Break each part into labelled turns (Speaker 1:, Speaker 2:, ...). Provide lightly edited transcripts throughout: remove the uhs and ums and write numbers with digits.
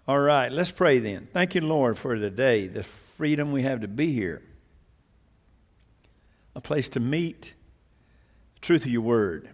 Speaker 1: All right, let's pray then. Thank you, Lord, for today, the freedom we have to be here, a place to meet the truth of your word.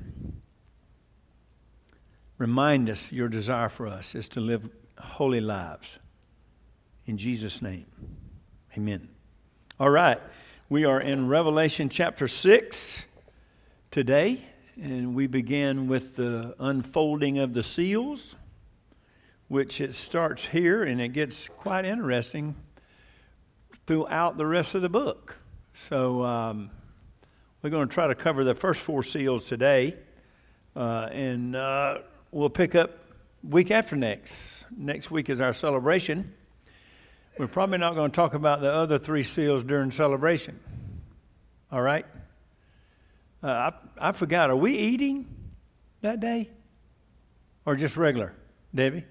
Speaker 1: Remind us your desire for us is to live holy lives. In Jesus' name, amen. All right, we are in Revelation chapter 6 today, and we begin with the unfolding of the seals, which it starts here, and it gets quite interesting throughout the rest of the book. So we're going to try to cover the first 4 seals today, and we'll pick up week after next. Next week is our celebration. We're probably not going to talk about the other 3 seals during celebration. All right? I forgot. Are we eating that day? Or just regular? Debbie?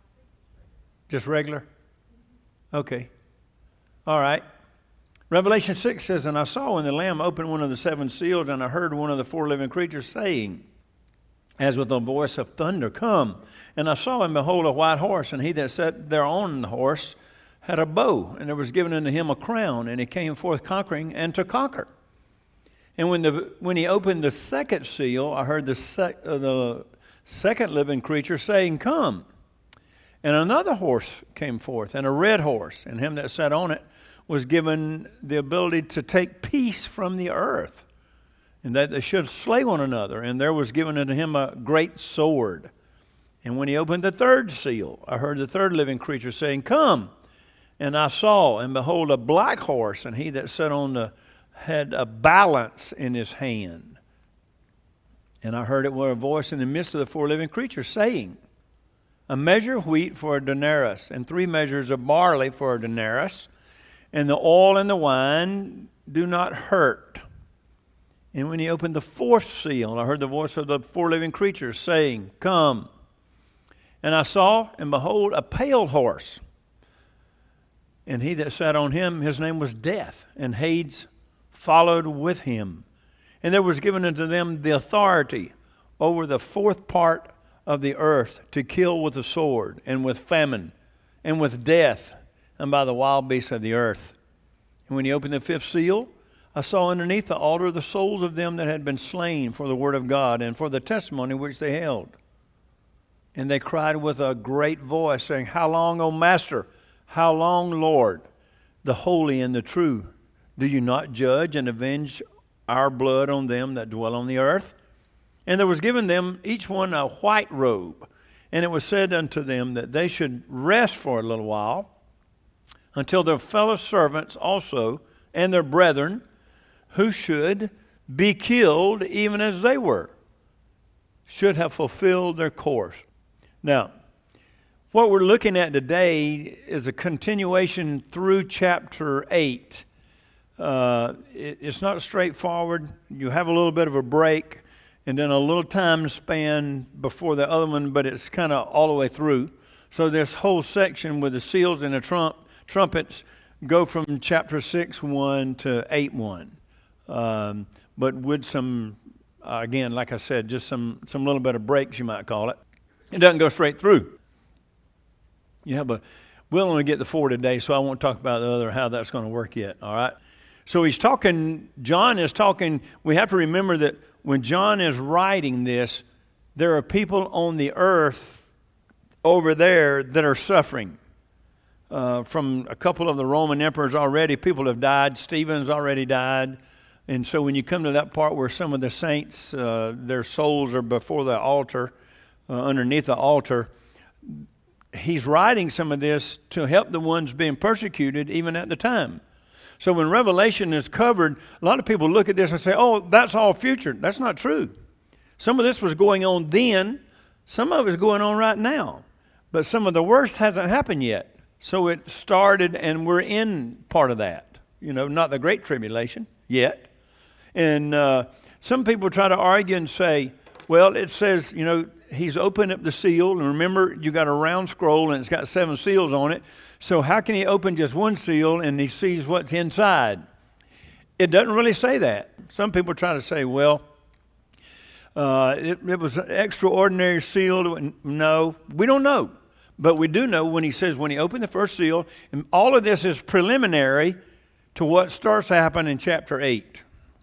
Speaker 1: Just regular? Okay. All right. Revelation 6 says, "And I saw when the Lamb opened one of the 7 seals, and I heard one of the 4 living creatures saying, as with a voice of thunder, 'Come.' And I saw and behold a white horse, and he that sat there on the horse had a bow, and there was given unto him a crown, and he came forth conquering and to conquer. And when he opened the 2nd seal, I heard the 2nd living creature saying, 'Come.' And another horse came forth, and a red horse, and him that sat on it was given the ability to take peace from the earth, and that they should slay one another. And there was given unto him a great sword. And when he opened the 3rd seal, I heard the 3rd living creature saying, 'Come.' And I saw, and behold, a black horse, and he that sat on had a balance in his hand. And I heard it were a voice in the midst of the 4 living creatures saying, 'A measure of wheat for a denarius, and 3 measures of barley for a denarius, and the oil and the wine do not hurt.' And when he opened the 4th seal, I heard the voice of the 4 living creatures saying, 'Come.' And I saw, and behold, a pale horse. And he that sat on him, his name was Death, and Hades followed with him. And there was given unto them the authority over the 4th part of the earth to kill with the sword, and with famine, and with death, and by the wild beasts of the earth. And when he opened the 5th seal, I saw underneath the altar the souls of them that had been slain for the word of God, and for the testimony which they held. And they cried with a great voice, saying, 'How long, O Master? How long, Lord, the holy and the true? Do you not judge and avenge our blood on them that dwell on the earth?' And there was given them each one a white robe. And it was said unto them that they should rest for a little while, until their fellow servants also and their brethren, who should be killed even as they were, should have fulfilled their course." Now, what we're looking at today is a continuation through chapter 8. It's not straightforward. You have a little bit of a break, and then a little time span before the other one, but it's kind of all the way through. So this whole section with the seals and the trumpets go from chapter 6:1 to 8:1. But with some, again, like I said, just some little bit of breaks, you might call it. It doesn't go straight through. We'll only get the 4 today, so I won't talk about the other, how that's going to work yet, all right? So John is talking, we have to remember that when John is writing this, there are people on the earth over there that are suffering. From a couple of the Roman emperors already, people have died. Stephen's already died. And so when you come to that part where some of the saints, their souls are before the altar, underneath the altar, he's writing some of this to help the ones being persecuted even at the time. So when Revelation is covered, a lot of people look at this and say, "Oh, that's all future." That's not true. Some of this was going on then. Some of it is going on right now. But some of the worst hasn't happened yet. So it started, and we're in part of that. Not the Great Tribulation yet. And some people try to argue and say, well, it says, he's opened up the seal. And remember, you got a round scroll, and it's got 7 seals on it. So how can he open just one seal and he sees what's inside? It doesn't really say that. Some people try to say, well, it was an extraordinary seal. No, we don't know. But we do know when he says, when he opened the first seal, and all of this is preliminary to what starts to happen in chapter 8,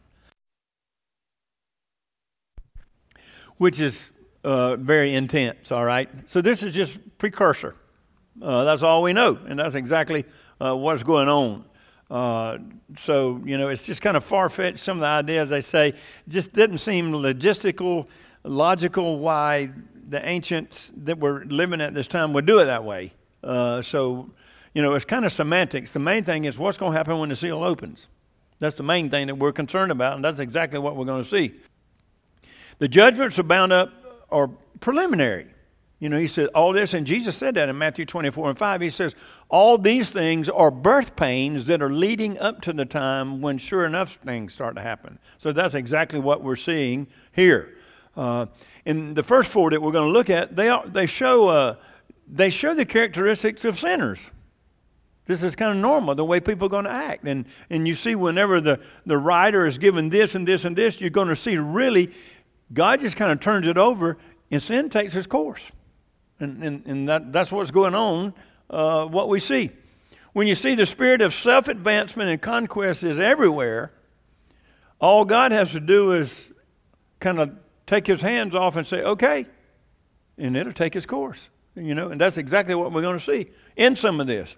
Speaker 1: which is very intense, all right? So this is just precursor. That's all we know, and that's exactly what's going on. So, it's just kind of far-fetched. Some of the ideas they say, it just didn't seem logical why the ancients that were living at this time would do it that way. So, it's kind of semantics. The main thing is what's going to happen when the seal opens. That's the main thing that we're concerned about, and that's exactly what we're going to see. The judgments are bound up or preliminary. He said all this, and Jesus said that in Matthew 24:5. He says, all these things are birth pains that are leading up to the time when sure enough things start to happen. So that's exactly what we're seeing here. In the first 4 that we're going to look at, they show the characteristics of sinners. This is kind of normal, the way people are going to act. And you see whenever the writer is given this and this and this, you're going to see really God just kind of turns it over and sin takes its course. And that's what's going on, what we see. When you see the spirit of self-advancement and conquest is everywhere, all God has to do is kind of take his hands off and say, okay, and it'll take its course. And that's exactly what we're going to see in some of this.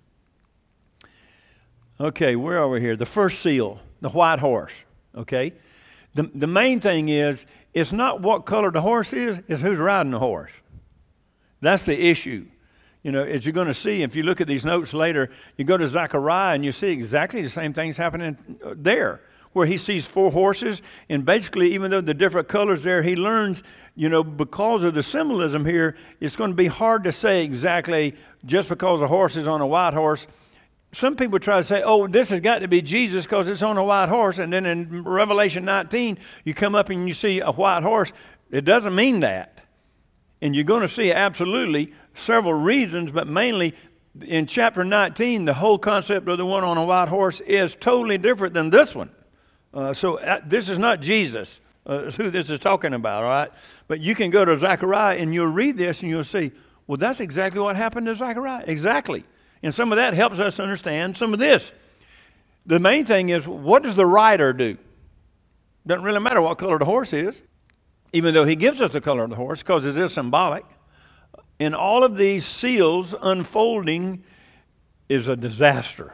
Speaker 1: Okay, where are we here? The first seal, the white horse, okay? The main thing is, it's not what color the horse is, it's who's riding the horse. That's the issue. As you're going to see, if you look at these notes later, you go to Zechariah and you see exactly the same things happening there, where he sees 4 horses, and basically, even though the different colors there, he learns, because of the symbolism here, it's going to be hard to say exactly just because a horse is on a white horse. Some people try to say, oh, this has got to be Jesus because it's on a white horse. And then in Revelation 19, you come up and you see a white horse. It doesn't mean that. And you're going to see absolutely several reasons, but mainly in chapter 19, the whole concept of the one on a white horse is totally different than this one. So this is not Jesus, who this is talking about, all right? But you can go to Zechariah and you'll read this and you'll see, well, that's exactly what happened to Zechariah. Exactly. And some of that helps us understand some of this. The main thing is, what does the rider do? Doesn't really matter what color the horse is, even though he gives us the color of the horse, because it is symbolic. And all of these seals unfolding is a disaster.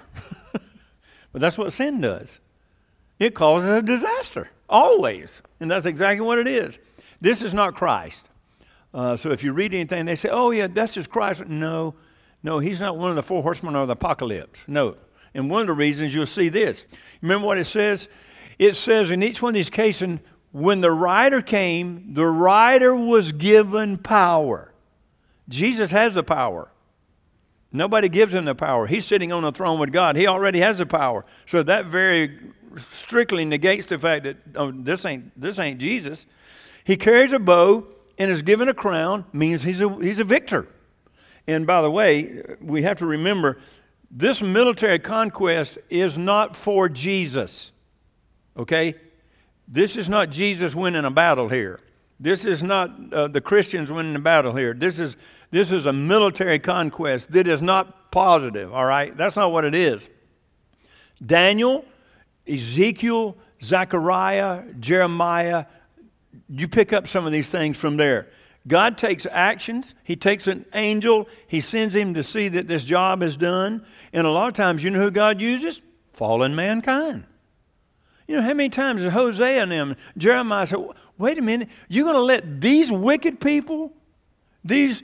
Speaker 1: But that's what sin does. It causes a disaster, always. And that's exactly what it is. This is not Christ. So if you read anything, they say, oh, yeah, that's just Christ. No, he's not one of the 4 horsemen of the apocalypse. No. And one of the reasons you'll see this. Remember what it says? It says in each one of these cases, when the rider came, the rider was given power. Jesus has the power. Nobody gives him the power. He's sitting on the throne with God. He already has the power. So that very strictly negates the fact that this ain't Jesus. He carries a bow and is given a crown, means he's a victor. And by the way, we have to remember, this military conquest is not for Jesus, okay? This is not Jesus winning a battle here. This is not the Christians winning a battle here. This is a military conquest that is not positive, all right? That's not what it is. Daniel, Ezekiel, Zechariah, Jeremiah, you pick up some of these things from there. God takes actions. He takes an angel. He sends him to see that this job is done. And a lot of times, you know who God uses? Fallen mankind. You know how many times is Hosea and them, Jeremiah said, wait a minute, you're going to let these wicked people, these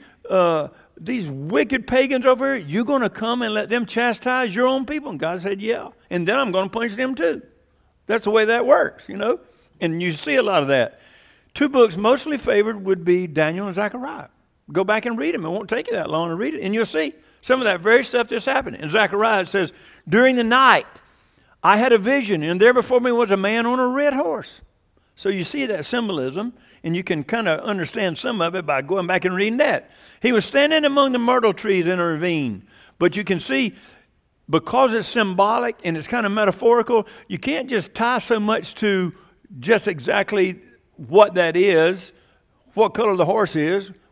Speaker 1: wicked pagans over here, you're going to come and let them chastise your own people? And God said, yeah. And then I'm going to punish them too. That's the way that works, And you see a lot of that. 2 books mostly favored would be Daniel and Zechariah. Go back and read them. It won't take you that long to read it. And you'll see some of that very stuff that's happening. In Zechariah it says, during the night I had a vision, and there before me was a man on a red horse. So you see that symbolism, and you can kind of understand some of it by going back and reading that. He was standing among the myrtle trees in a ravine. But you can see, because it's symbolic and it's kind of metaphorical, you can't just tie so much to just exactly what that is, what color the horse is,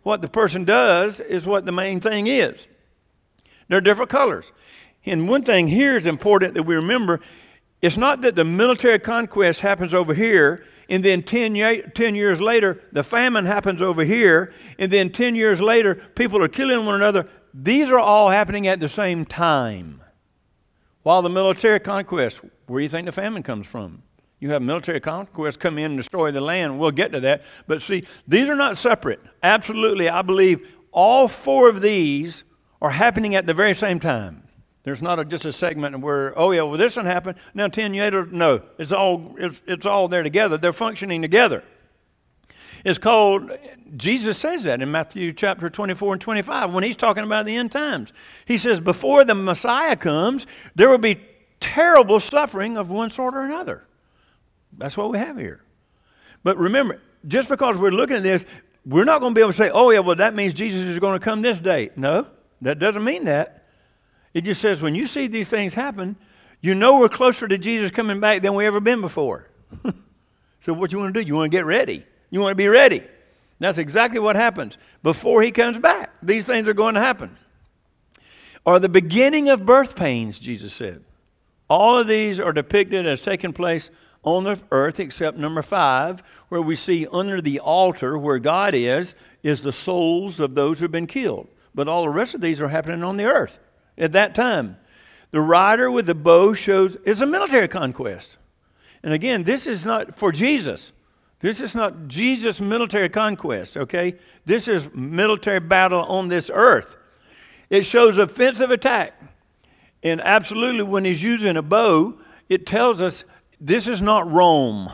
Speaker 1: What the person does is what the main thing is. They're different colors. And one thing here is important that we remember, it's not that the military conquest happens over here, and then 10 years later, the famine happens over here, and then 10 years later, people are killing one another. These are all happening at the same time. While the military conquest, where do you think the famine comes from? You have military conquest come in and destroy the land. We'll get to that. But see, these are not separate. Absolutely, I believe all four of these are happening at the very same time. There's not just a segment where, oh yeah, well this one happened. Now 10 years later, no. It's all there together. They're functioning together. It's called, Jesus says that in Matthew chapter 24 and 25 when he's talking about the end times. He says, before the Messiah comes, there will be terrible suffering of one sort or another. That's what we have here. But remember, just because we're looking at this, we're not going to be able to say, oh yeah, well that means Jesus is going to come this day. No, that doesn't mean that. It just says when you see these things happen, you know we're closer to Jesus coming back than we ever been before. So what you want to do? You want to get ready. You want to be ready. That's exactly what happens. Before he comes back, these things are going to happen. Or the beginning of birth pains, Jesus said. All of these are depicted as taking place on the earth, except number 5, where we see under the altar where God is the souls of those who have been killed. But all the rest of these are happening on the earth at that time. The rider with the bow shows it's a military conquest. And again, this is not for Jesus. This is not Jesus' military conquest, okay? This is military battle on this earth. It shows offensive attack. And absolutely, when he's using a bow, it tells us this is not Rome.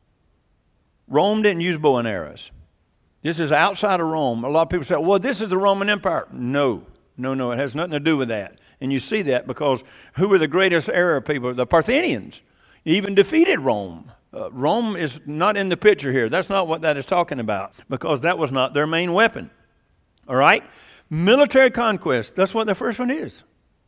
Speaker 1: Rome didn't use bow and arrows. This is outside of Rome. A lot of people say, well, this is the Roman Empire. No, it has nothing to do with that. And you see that because who were the greatest arrow people? The Parthians. Even defeated Rome. Rome is not in the picture here. That's not what that is talking about because that was not their main weapon. All right? Military conquest. That's what the first one is.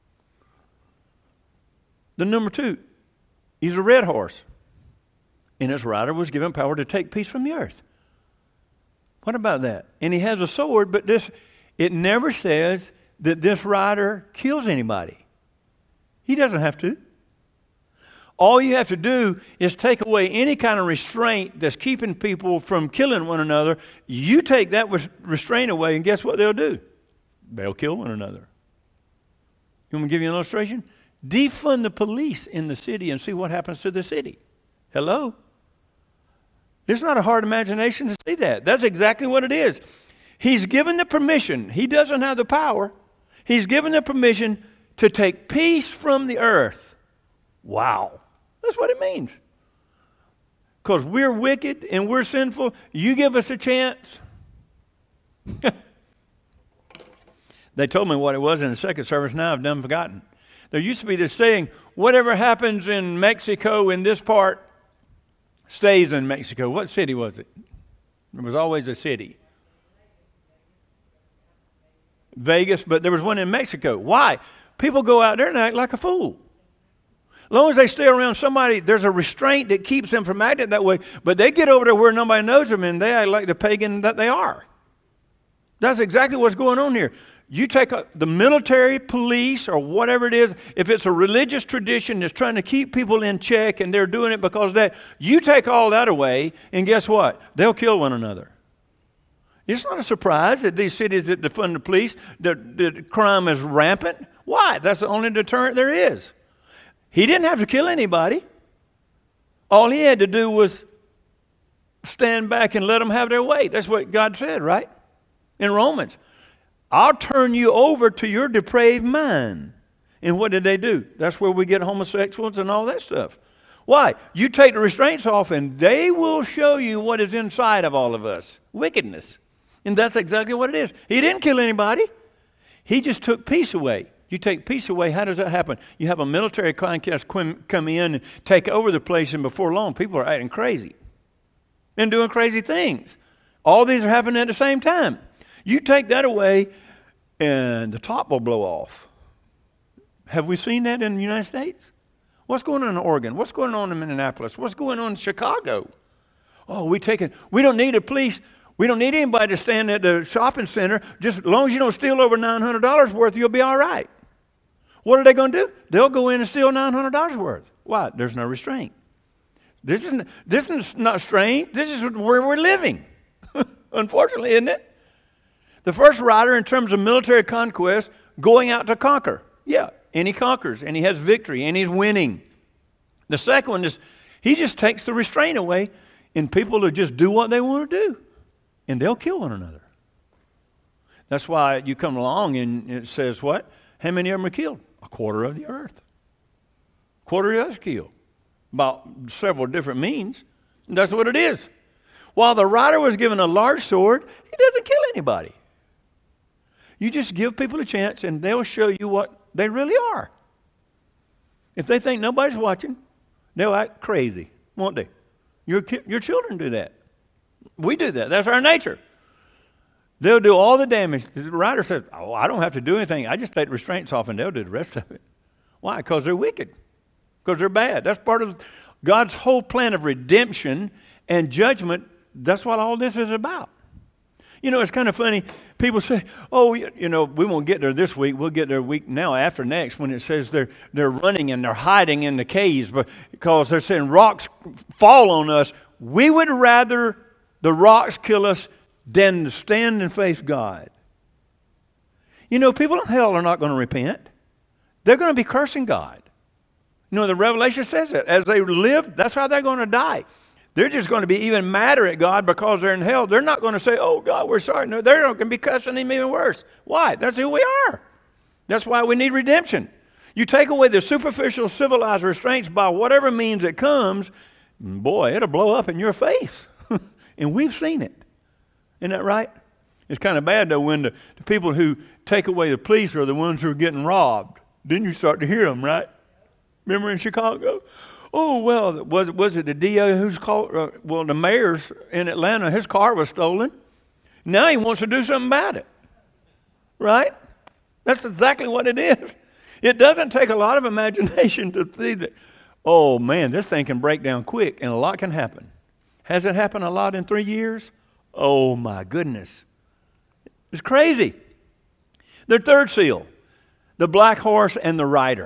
Speaker 1: The number 2. He's a red horse. And his rider was given power to take peace from the earth. What about that? And he has a sword, but it never says that this rider kills anybody. He doesn't have to. All you have to do is take away any kind of restraint that's keeping people from killing one another. You take that restraint away, and guess what they'll do? They'll kill one another. You want me to give you an illustration? Defund the police in the city and see what happens to the city. Hello? It's not a hard imagination to see that. That's exactly what it is. He's given the permission. He doesn't have the power. He's given the permission to take peace from the earth. Wow. That's what it means. Because we're wicked and we're sinful. You give us a chance. They told me what it was in the second service. Now I've done forgotten. There used to be this saying, whatever happens in Mexico in this part stays in Mexico. What city was it? It was always a city. Vegas, but there was one in Mexico. Why? People go out there and act like a fool. As long as they stay around somebody, there's a restraint that keeps them from acting that way. But they get over there where nobody knows them and they act like the pagan that they are. That's exactly what's going on here. You take the military, police, or whatever it is, if it's a religious tradition that's trying to keep people in check and they're doing it because of that, you take all that away and guess what? They'll kill one another. It's not a surprise that these cities that defund the police, that crime is rampant. Why? That's the only deterrent there is. He didn't have to kill anybody. All he had to do was stand back and let them have their way. That's what God said, right? In Romans. I'll turn you over to your depraved mind. And what did they do? That's where we get homosexuals and all that stuff. Why? You take the restraints off and they will show you what is inside of all of us. Wickedness. And that's exactly what it is. He didn't kill anybody. He just took peace away. You take peace away, how does that happen? You have a military conquest come in and take over the place, and before long, people are acting crazy and doing crazy things. All these are happening at the same time. You take that away, and the top will blow off. Have we seen that in the United States? What's going on in Oregon? What's going on in Minneapolis? What's going on in Chicago? Oh, we don't need the police. We don't need anybody to stand at the shopping center. Just as long as you don't steal over $900 worth, you'll be all right. What are they going to do? They'll go in and steal $900 worth. Why? There's no restraint. This is not strange. This is where we're living. Unfortunately, isn't it? The first rider in terms of military conquest, going out to conquer. Yeah, and he conquers, and he has victory, and he's winning. The second one is he just takes the restraint away, and people will just do what they want to do, and they'll kill one another. That's why you come along and it says what? How many of them are killed? A quarter of the earth. A quarter of the earth killed. About several different means. And that's what it is. While the rider was given a large sword, he doesn't kill anybody. You just give people a chance and they'll show you what they really are. If they think nobody's watching, they'll act crazy, won't they? Your children do that. We do that. That's our nature. They'll do all the damage. The rider says, oh, I don't have to do anything. I just take the restraints off and they'll do the rest of it. Why? Because they're wicked. Because they're bad. That's part of God's whole plan of redemption and judgment. That's what all this is about. You know, it's kind of funny. People say, oh, you know, we won't get there this week. We'll get there a week now after next when it says they're running and they're hiding in the caves because they're saying rocks fall on us. We would rather the rocks kill us than to stand and face God. You know, people in hell are not going to repent. They're going to be cursing God. You know, the Revelation says that. As they live, that's how they're going to die. They're just going to be even madder at God because they're in hell. They're not going to say, oh, God, we're sorry. No, they're going to be cussing him even worse. Why? That's who we are. That's why we need redemption. You take away the superficial civilized restraints by whatever means it comes, boy, it'll blow up in your face. And we've seen it. Isn't that right? It's kind of bad, though, when the people who take away the police are the ones who are getting robbed. Then you start to hear them, right? Remember in Chicago? Oh, well, was it the DA who's called? The mayor's in Atlanta, his car was stolen. Now he wants to do something about it. Right? That's exactly what it is. It doesn't take a lot of imagination to see that, oh, man, this thing can break down quick and a lot can happen. Has it happened a lot in 3 years? Oh, my goodness. It's crazy. The third seal, the black horse and the rider.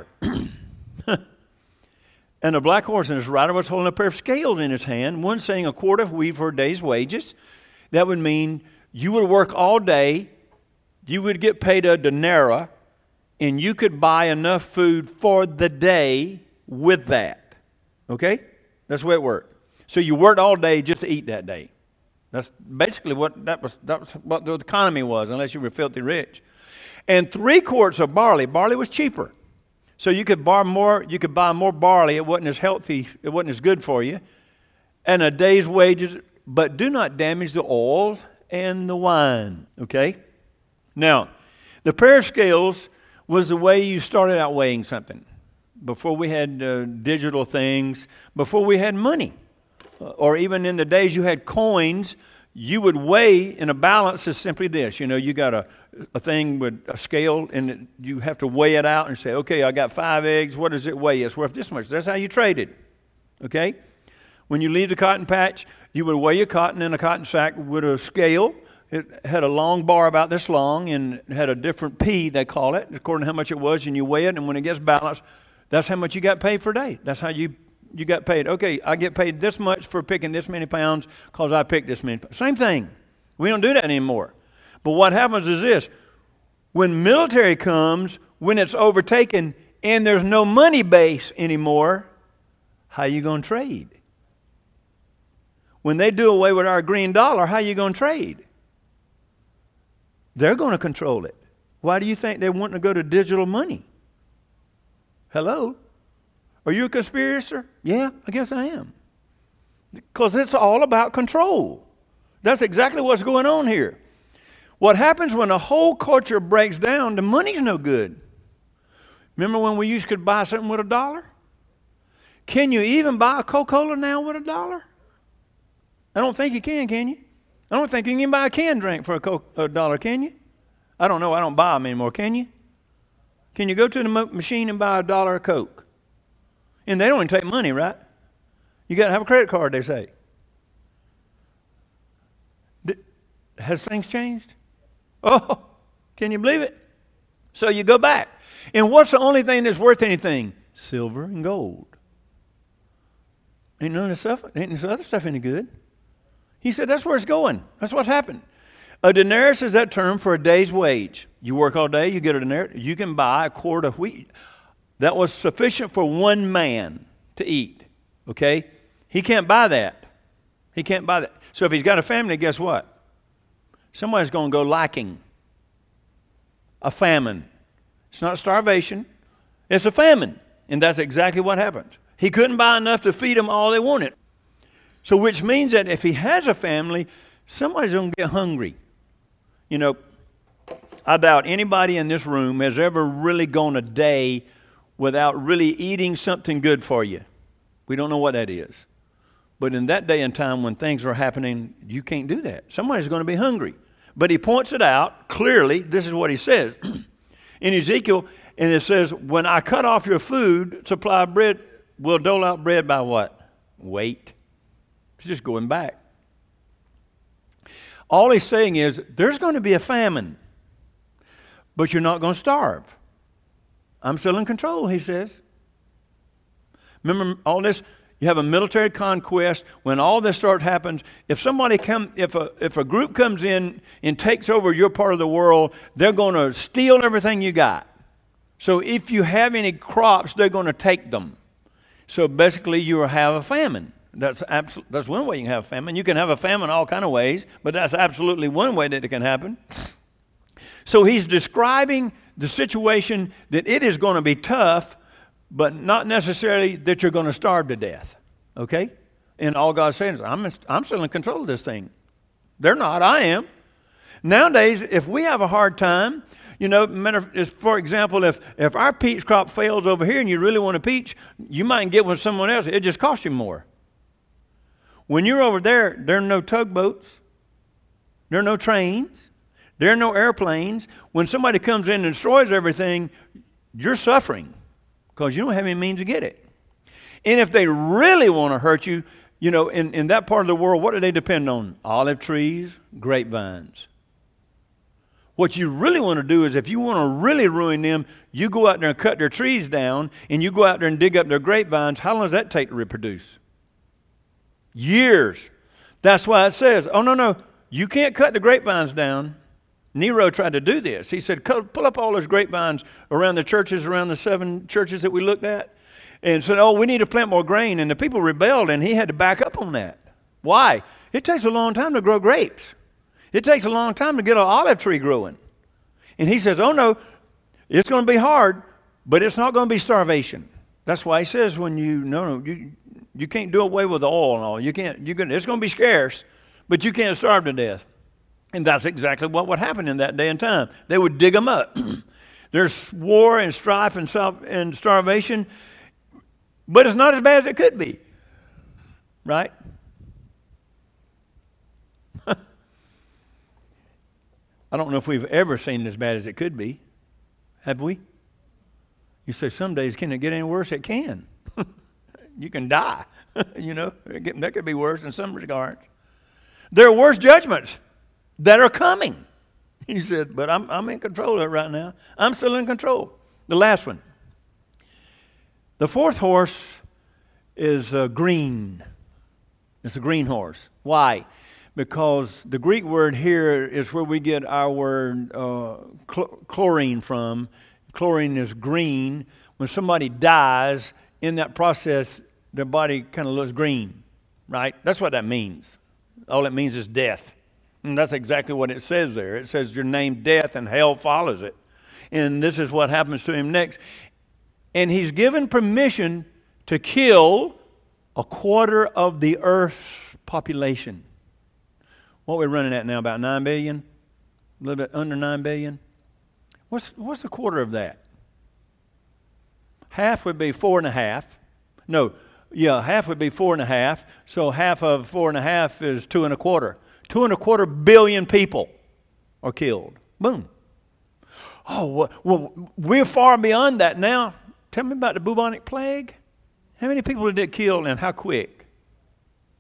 Speaker 1: And the black horse and his rider was holding a pair of scales in his hand, one saying a quart of wheat for a day's wages. That would mean you would work all day, you would get paid a denarii, and you could buy enough food for the day with that. Okay? That's the way it worked. So you worked all day just to eat that day. That's basically what that was what the economy was, unless you were filthy rich. And 3 quarts of barley. Barley was cheaper. So you could buy more barley. It wasn't as healthy, it wasn't as good for you. And a day's wages, but do not damage the oil and the wine. Okay? Now, the pair of scales was the way you started out weighing something. Before we had digital things, before we had money. Or even in the days you had coins, you would weigh in a balance is simply this. You know, you got a thing with a scale and you have to weigh it out and say, okay, I got 5 eggs. What does it weigh? It's worth this much. That's how you traded. Okay? When you leave the cotton patch, you would weigh your cotton in a cotton sack with a scale. It had a long bar about this long and it had a different P, they call it, according to how much it was, and you weigh it, and when it gets balanced, that's how much you got paid for a day. That's how you got paid. Okay, I get paid this much for picking this many pounds because I picked this many pounds. Same thing. We don't do that anymore. But what happens is this. When military comes, when it's overtaken and there's no money base anymore, how you going to trade? When they do away with our green dollar, how you going to trade? They're going to control it. Why do you think they want to go to digital money? Hello? Are you a conspirator? Yeah, I guess I am. Because it's all about control. That's exactly what's going on here. What happens when the whole culture breaks down, the money's no good. Remember when we could buy something with $1? Can you even buy a Coca-Cola now with $1? I don't think you can you? I don't think you can buy a canned drink for $1, can you? I don't know. I don't buy them anymore, can you? Can you go to the machine and buy $1 of Coke? And they don't even take money, right? You got to have a credit card, they say. Has things changed? Oh, can you believe it? So you go back. And what's the only thing that's worth anything? Silver and gold. Ain't none of this other stuff any good. He said that's where it's going. That's what's happened. A denarius is that term for a day's wage. You work all day, you get a denarius. You can buy a quart of wheat. That was sufficient for one man to eat. Okay? He can't buy that. He can't buy that. So if he's got a family, guess what? Somebody's going to go lacking. A famine. It's not starvation. It's a famine. And that's exactly what happened. He couldn't buy enough to feed them all they wanted. So which means that if he has a family, somebody's going to get hungry. You know, I doubt anybody in this room has ever really gone a day without really eating something good for you. We don't know what that is. But in that day and time when things are happening, you can't do that. Somebody's going to be hungry. But he points it out clearly. This is what he says. In Ezekiel, and it says, when I cut off your food, supply of bread, we'll dole out bread by what? Weight. It's just going back. All he's saying is, there's going to be a famine, but you're not going to starve. I'm still in control, he says. Remember all this? You have a military conquest. When all this starts happens, if a group comes in and takes over your part of the world, they're going to steal everything you got. So if you have any crops, they're going to take them. So basically, you will have a famine. That's one way you can have a famine. You can have a famine all kind of ways, but that's absolutely one way that it can happen. So he's describing the situation that it is going to be tough, but not necessarily that you're going to starve to death. Okay? And all God's saying is, I'm still in control of this thing. They're not. I am. Nowadays, if we have a hard time, you know, for example, if our peach crop fails over here and you really want a peach, you might get with someone else. It just costs you more. When you're over there, there are no tugboats. There are no trains. There are no airplanes. When somebody comes in and destroys everything, you're suffering because you don't have any means to get it. And if they really want to hurt you, you know, in that part of the world, what do they depend on? Olive trees, grapevines. What you really want to do is if you want to really ruin them, you go out there and cut their trees down, and you go out there and dig up their grapevines. How long does that take to reproduce? Years. That's why it says, oh, no, you can't cut the grapevines down. Nero tried to do this. He said, pull up all those grapevines around the churches, around the 7 churches that we looked at, and said, oh, we need to plant more grain. And the people rebelled, and he had to back up on that. Why? It takes a long time to grow grapes. It takes a long time to get an olive tree growing. And he says, oh, no, it's going to be hard, but it's not going to be starvation. That's why he says you can't do away with the oil and all. It's going to be scarce, but you can't starve to death. And that's exactly what would happen in that day and time. They would dig them up. There's war and strife and starvation, but it's not as bad as it could be. Right? I don't know if we've ever seen it as bad as it could be. Have we? You say, some days, can it get any worse? It can. You can die. You know, that could be worse in some regards. There are worse judgments that are coming. He said, but I'm in control of it right now. I'm still in control. The last one. The fourth horse is green. It's a green horse. Why? Because the Greek word here is where we get our word chlorine from. Chlorine is green. When somebody dies, in that process, their body kind of looks green, right? That's what that means. All it means is death. And that's exactly what it says there. It says your name death and hell follows it. And this is what happens to him next. And he's given permission to kill a quarter of the earth's population. What we're running at now, about 9 billion? A little bit under 9 billion? What's a quarter of that? Half would be 4.5. No, yeah, half would be 4.5. So half of 4.5 is 2.25. 2.25 billion people are killed. Boom. Oh, well, we're far beyond that now. Tell me about the bubonic plague. How many people did it kill and how quick?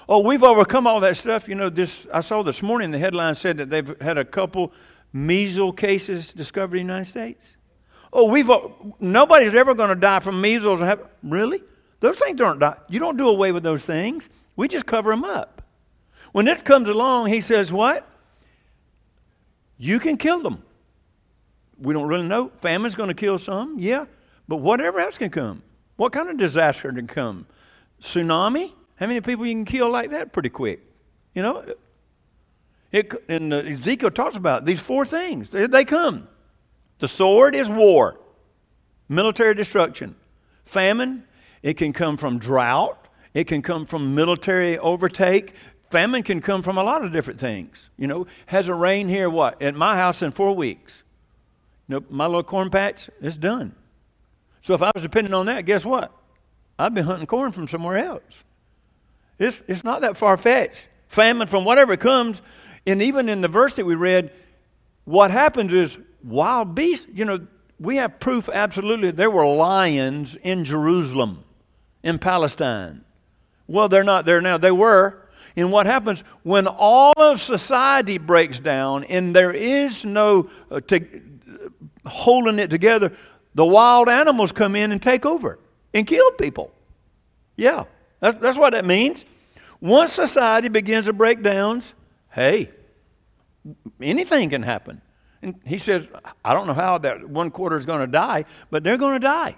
Speaker 1: Oh, we've overcome all that stuff. You know, I saw this morning the headline said that they've had a couple measles cases discovered in the United States. Oh, nobody's ever going to die from measles. Really? Those things don't die. You don't do away with those things. We just cover them up. When it comes along, he says, what? You can kill them. We don't really know. Famine's going to kill some, yeah. But whatever else can come. What kind of disaster can come? Tsunami? How many people you can kill like that pretty quick? You know? And Ezekiel talks about these 4 things. They come. The sword is war. Military destruction. Famine. It can come from drought. It can come from military overtake. Famine can come from a lot of different things. You know, has it rained here, what? At my house in 4 weeks. You know, my little corn patch, it's done. So if I was depending on that, guess what? I'd be hunting corn from somewhere else. It's not that far-fetched. Famine from whatever comes, and even in the verse that we read, what happens is wild beasts, you know, we have proof absolutely there were lions in Jerusalem, in Palestine. Well, they're not there now. They were. And what happens when all of society breaks down and there is no holding it together, the wild animals come in and take over and kill people. Yeah, that's what that means. Once society begins to break down, hey, anything can happen. And he says, I don't know how that 1/4 is going to die, but they're going to die.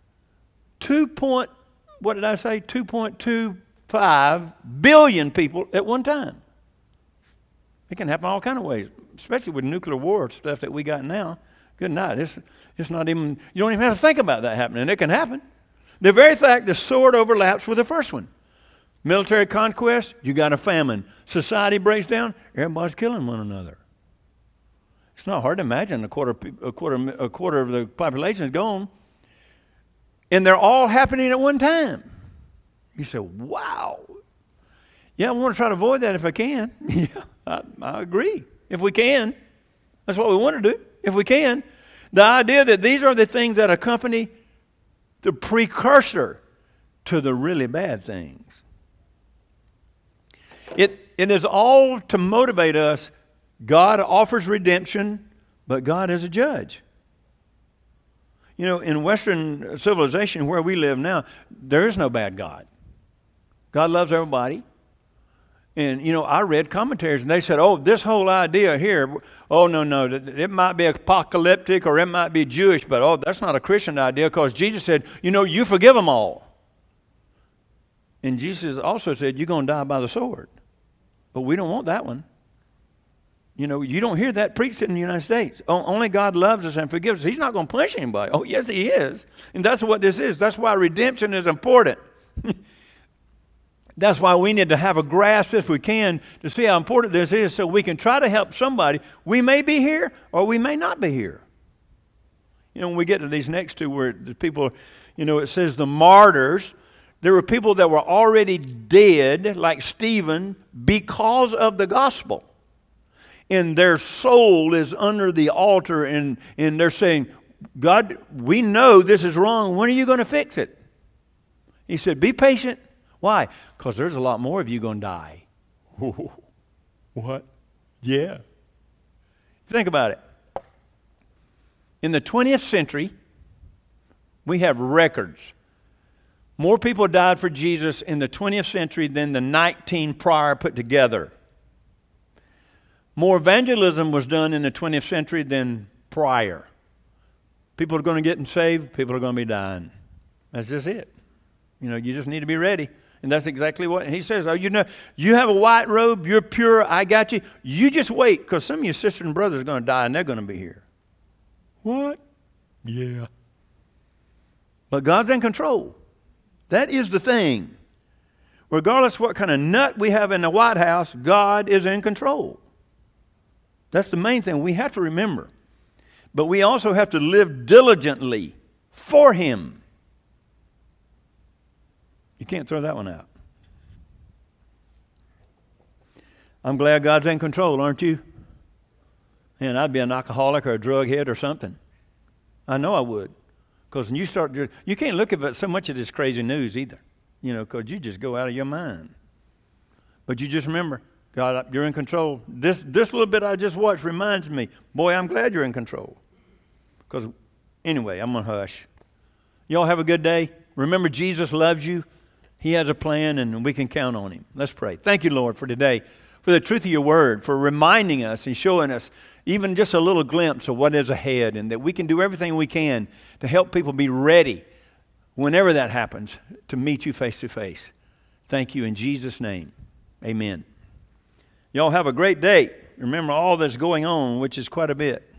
Speaker 1: 2.25 billion people at one time. It can happen all kind of ways, especially with nuclear war stuff that we got now. Good night. It's not even, you don't even have to think about that happening. It can happen. The very fact the sword overlaps with the first one. Military conquest, you got a famine. Society breaks down, everybody's killing one another. It's not hard to imagine a quarter of the population is gone. And they're all happening at one time. You say, wow. Yeah, I want to try to avoid that if I can. Yeah, I agree. If we can. That's what we want to do. If we can. The idea that these are the things that accompany the precursor to the really bad things. It is all to motivate us. God offers redemption, but God is a judge. You know, in Western civilization where we live now, there is no bad God. God loves everybody. And, you know, I read commentaries and they said, oh, this whole idea here, oh, no, it might be apocalyptic or it might be Jewish, but, oh, that's not a Christian idea because Jesus said, you know, you forgive them all. And Jesus also said, you're going to die by the sword. But we don't want that one. You know, you don't hear that preached in the United States. Only God loves us and forgives us. He's not going to punish anybody. Oh, yes, he is. And that's what this is. That's why redemption is important. That's why we need to have a grasp, if we can, to see how important this is so we can try to help somebody. We may be here or we may not be here. You know, when we get to these next two where the people, you know, it says the martyrs, there were people that were already dead, like Stephen, because of the gospel. And their soul is under the altar and they're saying, God, we know this is wrong. When are you going to fix it? He said, be patient. Why? Because there's a lot more of you going to die. What? Yeah. Think about it. In the 20th century, we have records. More people died for Jesus in the 20th century than the 19 prior put together. More evangelism was done in the 20th century than prior. People are going to get saved. People are going to be dying. That's just it. You know, you just need to be ready. And that's exactly what he says. Oh, you know, you have a white robe. You're pure. I got you. You just wait because some of your sisters and brothers are going to die and they're going to be here. What? Yeah. But God's in control. That is the thing. Regardless of what kind of nut we have in the White House, God is in control. That's the main thing we have to remember. But we also have to live diligently for Him. You can't throw that one out. I'm glad God's in control, aren't you? Man, I'd be an alcoholic or a drug head or something. I know I would. Because when you start, you can't look at so much of this crazy news either. You know, because you just go out of your mind. But you just remember, God, you're in control. This little bit I just watched reminds me, boy, I'm glad you're in control. Because anyway, I'm going to hush. Y'all have a good day. Remember, Jesus loves you. He has a plan, and we can count on him. Let's pray. Thank you, Lord, for today, for the truth of your word, for reminding us and showing us even just a little glimpse of what is ahead, and that we can do everything we can to help people be ready whenever that happens to meet you face to face. Thank you in Jesus' name. Amen. Y'all have a great day. Remember all that's going on, which is quite a bit.